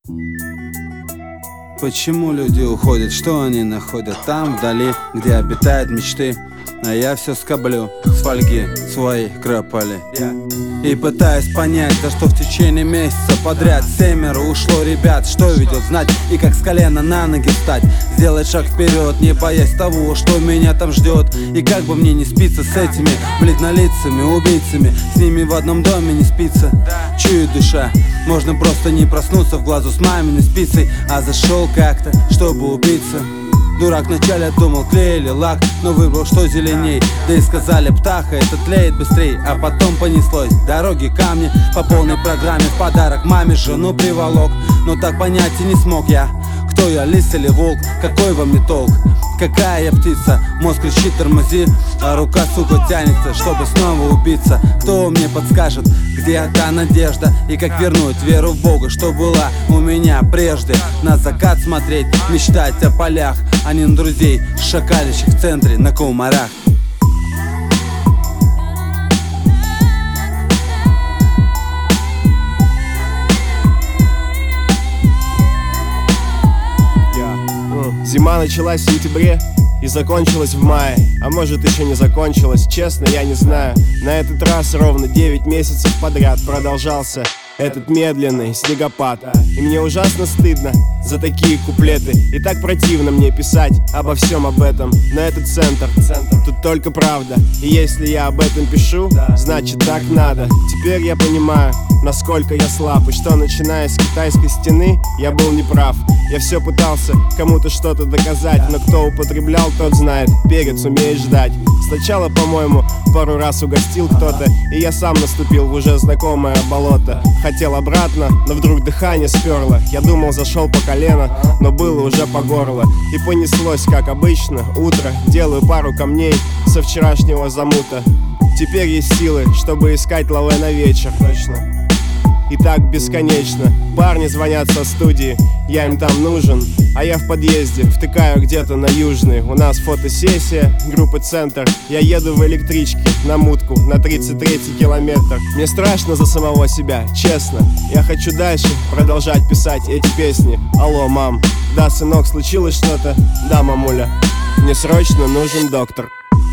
Почему люди уходят, что они находят там вдали, где обитают мечты? А я все скоблю с фольги своей кропали и пытаюсь понять, за что в течение месяца подряд 7 ушло ребят. Что ведет знать и как с колена на ноги встать, сделать шаг вперед, не боясь того, что меня там ждет. И как бы мне не спиться с этими бледнолицами убийцами, с ними в одном доме не спится. Чует душа, можно просто не проснуться в глазу с маминой спицей, а зашел как-то, чтобы убиться. Дурак вначале думал клей или лак, но выбрал, что зеленей. Да и сказали, птаха, это тлеет быстрей. А потом понеслось, дороги, камни по полной программе. В подарок маме жену приволок, но так понять и не смог я. Кто я, лис или волк, какой во мне толк? Какая я птица, мозг кричит тормози, а рука, сука, тянется, чтобы снова убиться. Кто мне подскажет, где та надежда и как вернуть веру в Бога, что была у меня прежде? На закат смотреть, мечтать о полях, а не на друзей, шакалищих в центре на комарах. Зима началась в сентябре и закончилась в мае. А может еще не закончилась, честно я не знаю. На этот раз ровно 9 месяцев подряд продолжался этот медленный снегопад. И мне ужасно стыдно за такие куплеты. И так противно мне писать обо всем об этом. Но этот центр, тут только правда. И если я об этом пишу, значит так надо. Теперь я понимаю, насколько я слаб, и что начиная с китайской стены я был неправ. Я все пытался кому-то что-то доказать, но кто употреблял, тот знает, перец умеет ждать. Сначала, по-моему, пару раз угостил кто-то, и я сам наступил в уже знакомое болото. Хотел обратно, но вдруг дыхание сперло. Я думал, зашел по колено, но было уже по горло. И понеслось, как обычно, утро. Делаю пару камней со вчерашнего замута. Теперь есть силы, чтобы искать лавэ на вечер. Точно. И так бесконечно. Парни звонят со студии, я им там нужен, а я в подъезде, втыкаю где-то на Южный. У нас фотосессия, группы «Центр». Я еду в электричке на Мутку, на 33-й километр. Мне страшно за самого себя, честно. Я хочу дальше продолжать писать эти песни. Алло, мам. Да, сынок, случилось что-то? Да, мамуля. Мне срочно нужен доктор.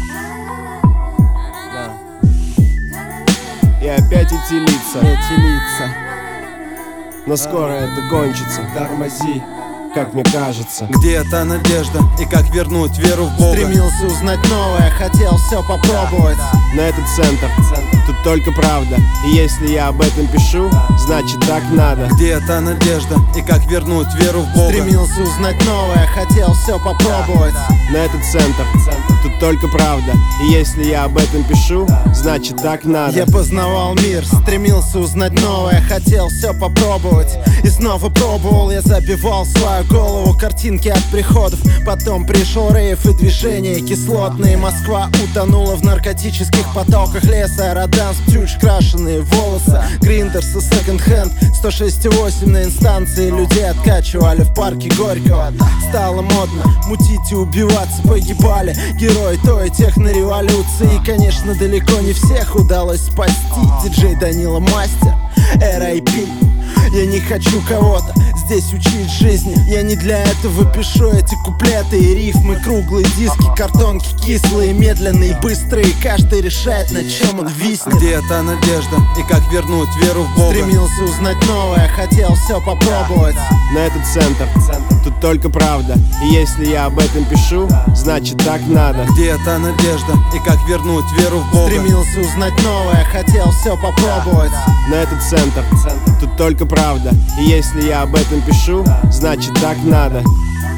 И опять эти лица, но скоро это кончится. Тормози, как мне кажется. Где та надежда и как вернуть веру в Бога? Стремился узнать новое, хотел все попробовать. Но этот центр, тут только правда. И если я об этом пишу, значит так надо. Где та надежда и как вернуть веру в Бога? Стремился узнать новое, хотел все попробовать. Но этот центр, тут только правда. И если я об этом пишу, значит так надо. Я познавал мир, стремился узнать новое, хотел все попробовать. И снова пробовал, я забивал свою голову картинки от приходов. Потом пришел рейв и движение кислотные. Москва утонула в наркотических потоках леса. Роданс, птюч, крашеные волосы, гриндерс и секонд-хенд. 106,8 на инстанции, людей откачивали в парке Горького. Стало модно мутить и убиваться, погибали герои той технореволюции. И, конечно, далеко не всех удалось спасти. Диджей Данила Мастер, R.I.P. Я не хочу кого-то здесь учить жизни. Я не для этого пишу эти куплеты и рифмы. Круглые диски, картонки кислые, медленные, быстрые. Каждый решает, на чем он виснет. Где та надежда и как вернуть веру в Бога? Стремился узнать новое, хотел все попробовать. Но этот центр, тут только правда. И если я об этом пишу, значит так надо. Где та надежда и как вернуть веру в Бога? Стремился узнать новое, хотел все попробовать. Но этот центр, тут только правда. И если я об этом пишу, значит так надо.